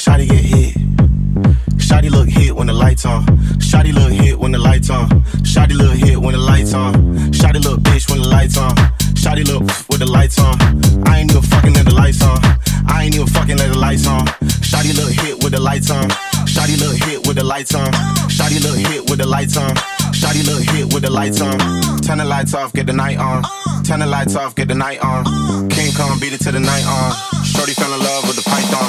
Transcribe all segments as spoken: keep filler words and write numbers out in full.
Shawty get hit. Shawty look hit when the lights on. Shawty look hit when the lights on. Shawty look hit when the lights on. Shawty look bitch when the lights on. Shawty look with the lights on. I ain't even fucking let the lights on. I ain't even fucking let the lights on. Shawty look hit with the lights on. Shawty look hit with the lights on. Shawty look hit with the lights on. Shawty look hit with the lights on. Turn the lights off, get the night on. Turn the lights off, get the night on. King Kong beat it to the night on. Shorty fell in love with the python.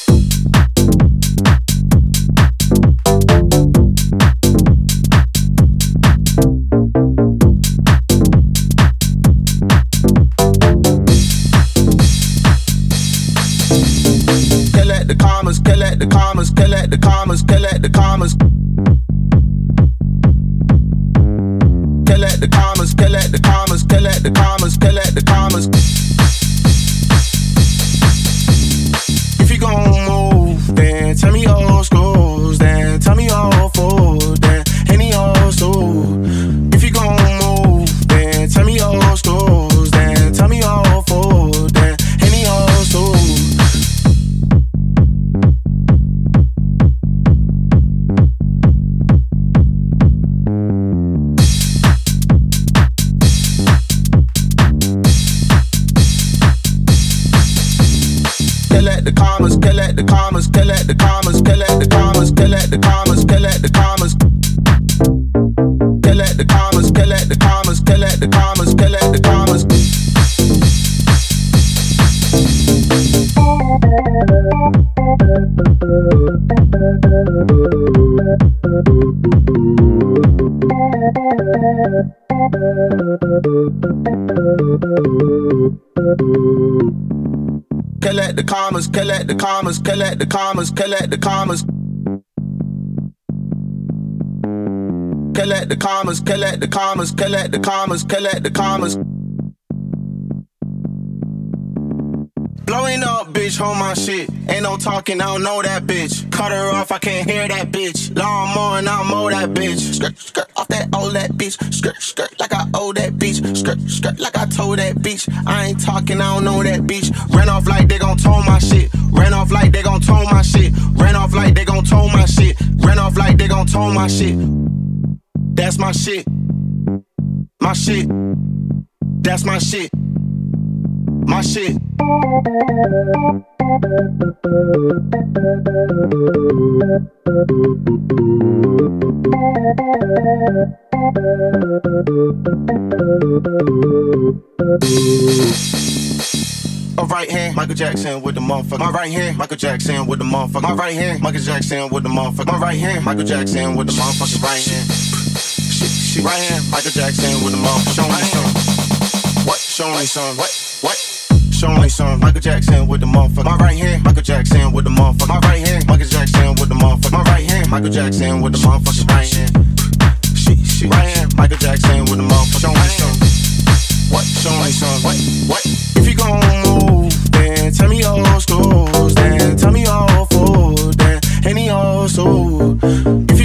Collect the commas, collect the commas, collect the commas, collect the commas. Collect the commas, collect the commas, collect the commas, collect the commas. If you gon' move, then tell me old schools, then tell me old food, then any old school. If you gon' move, then tell me old schools, then tell me old food, then any old school. Collect the commas, collect the commas, collect the commas, collect the commas, collect the commas, collect the commas. Collect the commas, collect the commas, collect the commas, collect the commas. Collect the commas, collect the commas, collect the commas, collect the commas. Collect the commas, collect the commas, collect the commas, collect the commas. Blowing up, bitch, hold my shit. Ain't no talking, I don't know that bitch. Cut her off, I can't hear that bitch. Lawnmower and I'll mow that bitch. Skirt, skirt, off that old that bitch. Skirt, skirt, like I owe that bitch. Skirt, skirt, like I told that bitch. I ain't talking, I don't know that bitch. Ran off like they gon' tow my shit. Ran off like they gon' tow my shit. Ran off like they gon' tow my shit. Ran off like they gon' tow my shit. That's my shit. My shit. That's my shit. My shit. A right hand, Michael Jackson with the motherfucker. My right hand, Michael Jackson with the motherfucker. My right hand, Michael Jackson with the motherfucker. My right hand, Michael Jackson with the motherfucking right hand. Shit, shit, right hand, Michael Jackson with the motherfucker. Show me some. What? Show me some. What? What? Show me some. Michael Jackson with the motherfucker. My right hand, Michael Jackson with the motherfucker. My right hand, Michael Jackson with the motherfucker. My right hand, Michael Jackson with the motherfucking right hand. Shit, shit, right hand, Michael Jackson with the motherfucker. Show me some. What? Show me some. What? What? If you gon' move, then tell me old schools, then tell me old food, then any old soul.